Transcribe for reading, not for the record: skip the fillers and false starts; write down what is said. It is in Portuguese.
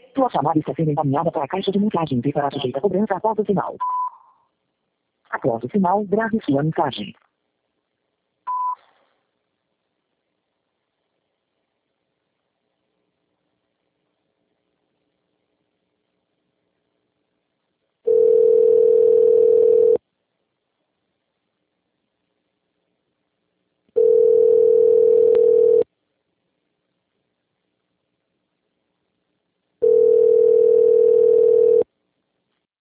Tua chamada está sendo encaminhada para a caixa de mensagens e será sujeita a cobrança após o sinal. Após o sinal, grave sua mensagem.